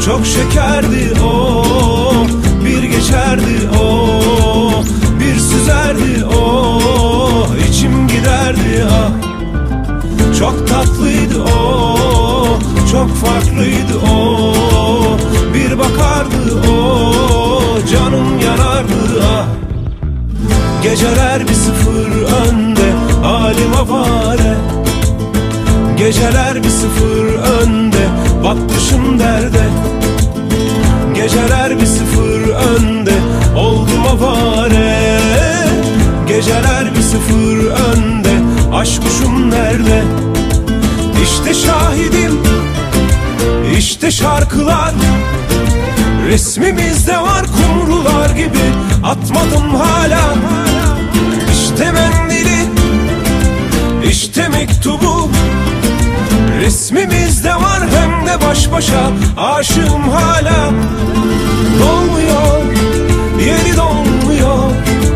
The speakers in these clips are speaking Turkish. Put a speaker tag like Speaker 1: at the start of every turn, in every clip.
Speaker 1: Çok şekerdi o, bir geçerdi o, bir süzerdi o, içim giderdi ah. Çok tatlıydı o, çok farklıydı o, bir bakardı o, canım yanardı ah. Geceler bir sıfır önde, halim avare. Geceler bir sıfır önde, batmışım derde. Geceler bir sıfır önde, oldum avare. Geceler bir sıfır önde, aşk kuşum nerede? İşte şahidim, işte şarkılar, resmimizde var kumrular gibi, atmadım hala. İşte mendili, işte mektubu, resmimizde var hem de baş başa, aşığım hala. Dolmuyor, yeri dolmuyor,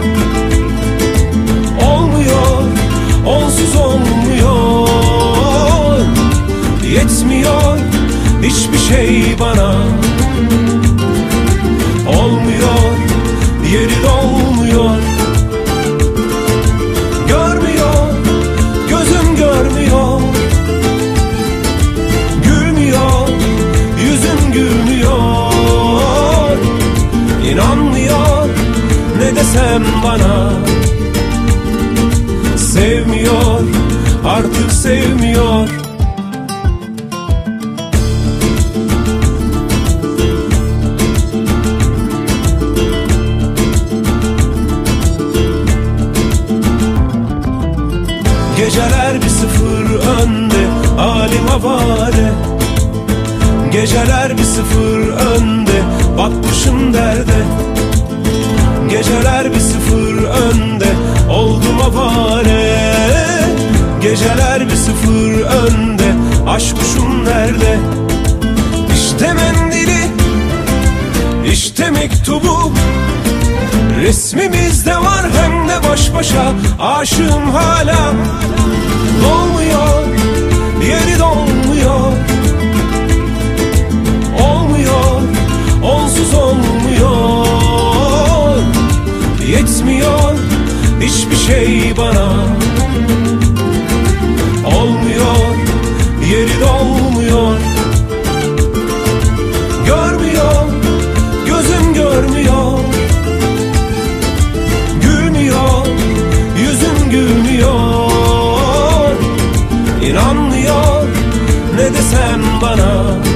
Speaker 1: olmuyor, onsuz olmuyor. Yetmiyor hiçbir şey bana, olmuyor, yeri dolmuyor. Görmüyor, gözüm görmüyor, gülmüyor, yüzüm gülmüyor. İnanmıyor ne desem bana, sevmiyor, artık sevmiyor. Geceler bir sıfır önde, halim avare. Geceler bir sıfır önde, batmışım derde. Geceler bir sıfır önde, oldum avare. Geceler bir sıfır önde, aşk kuşum nerede? İşte mendili, işte mektubu, resmimizde var hem de baş başa, aşığım hala. Dolmuyor, yeri dolmuyor, olmuyor, onsuz olmuyor. Yetmiyor hiçbir şey bana, olmuyor, yeri dolmuyor. Görmüyor, gözüm görmüyor, gülmüyor, yüzüm gülmüyor. İnanmıyor ne desem bana,